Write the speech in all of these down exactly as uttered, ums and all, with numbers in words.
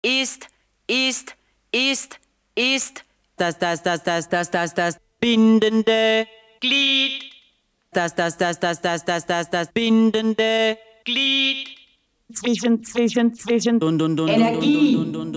ist, ist, ist, ist, das, das, das, das, das, das, das, bindende Glied, das, das, das, das, das, das, das, das, bindende Glied. Zwischen, zwischen, zwischen Energie,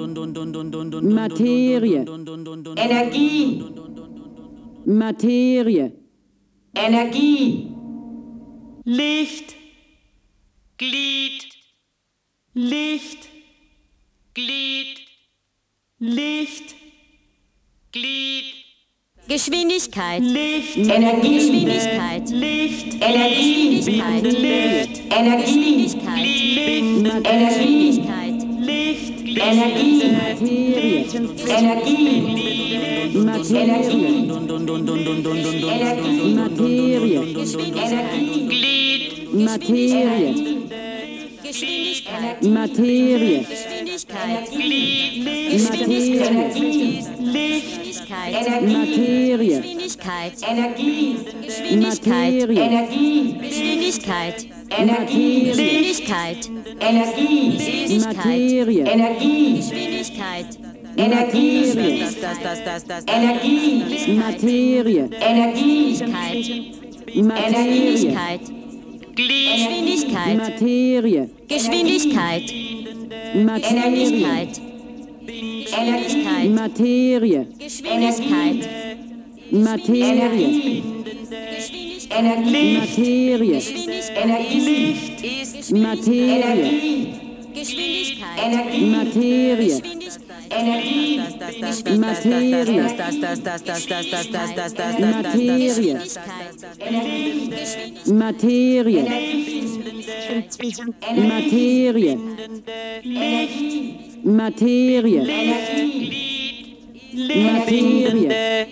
Materie, Energie, Materie, Energie, Licht, Glied, Licht, Glied, Licht, Glied, Geschwindigkeit, Licht, Energie, Geschwindigkeit, Licht, Energie, Geschwindigkeit, Licht, Energie, Geschwindigkeit, Energie, Geschwindigkeit, Licht, Energie, Materie, Energie, Materie, Energie, Materie, Energie, Glied, Materie, Geschwindigkeit, Materie, Geschwindigkeit, Materie, Geschwindigkeit, Materie, Geschwindigkeit, Energie, Geschwindigkeit, Materie, Energie, Geschwindigkeit, Energie, Geschwindigkeit, Energie, Materie, Energie, Geschwindigkeit, Energie, das, das, das, das, das, Energie, Materie, Energie, Geschwindigkeit, Glied, Materie, Geschwindigkeit, Materie, Geschwindigkeit, Materie, Geschwindigkeit, Materie, Energie, Materie, Energie, Materie, Geschwindigkeit, Energie, Materie, Energie, Materie, das, das, das, das, das, das, das, das, das, Materie, Materie, Materie, Materie, Materie,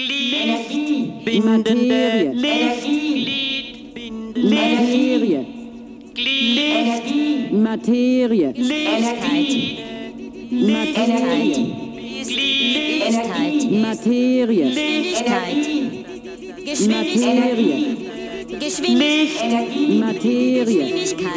Materie, Materie, Materie, Materie, Materie, Materie, Geschwindigkeit, Materie,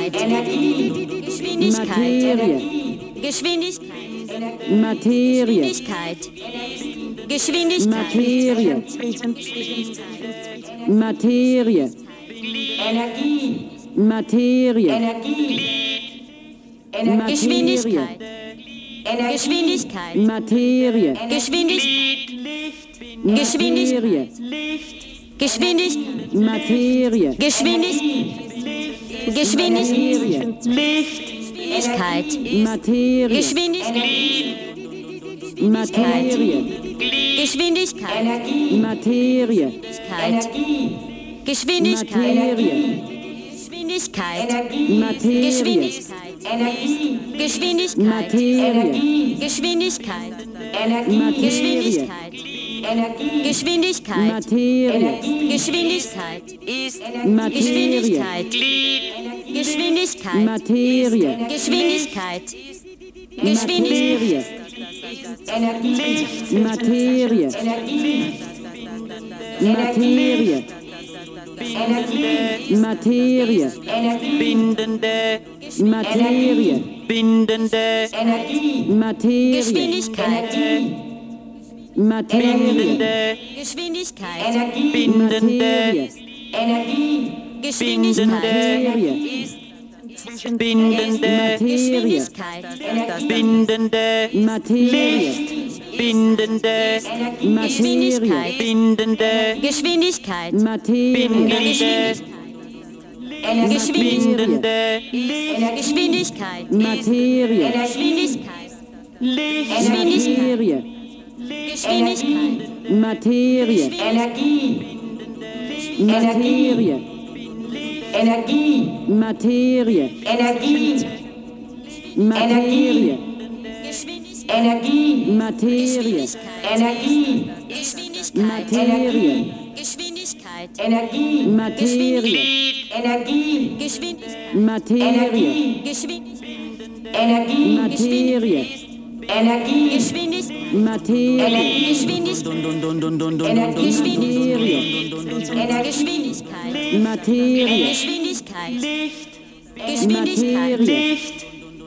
Geschwindigkeit, Materie, Geschwindigkeit, Materie, Geschwindigkeit, Geschwindigkeit, Materie, Materie, Energie, Materie, Energie, Geschwindigkeit, Geschwindigkeit, Materie, Geschwindigkeit, Materie, Geschwindigkeit, Materie, Geschwindigkeit, Geschwindigkeit, Geschwindigkeit, Materie, Geschwindigkeit, Materie, Geschwindigkeit, Materie, Geschwindigkeit, Materie, Geschwindigkeit, Materie, Geschwindigkeit, Materie, Geschwindigkeit, Materie, Geschwindigkeit, Materie, Geschwindigkeit, ist, Materie, Geschwindigkeit, Materie, Geschwindigkeit, Materie, Materie, Materie, Materie, bindende, Materie, bindende, Materie, Geschwindigkeit, Materie, bindende, Geschwindigkeit, bindende, Geschwindigkeit, Materie, bindende, Geschwindigkeit, das bindende, Materie, bindende, Geschwindigkeit, bindende, Geschwindigkeit, Materie, bindende, Geschwindigkeit, bindende, Geschwindigkeit, Materie, Geschwindigkeit, Licht, Materie, Geschwindigkeit, Materie, Energie, Materie, Energie, Materie, Energie, Materie, Energie, Materie, Energie, Materie, Geschwindigkeit, Energie, Materie, Energie, Geschwindigkeit, Materie, Geschwindigkeit, Energie, Materie, Energie, Geschwindigkeit, Materie, Geschwindigkeit, Geschwindigkeit, Materie, Geschwindigkeit, Licht, Geschwindigkeit, Materie, Licht,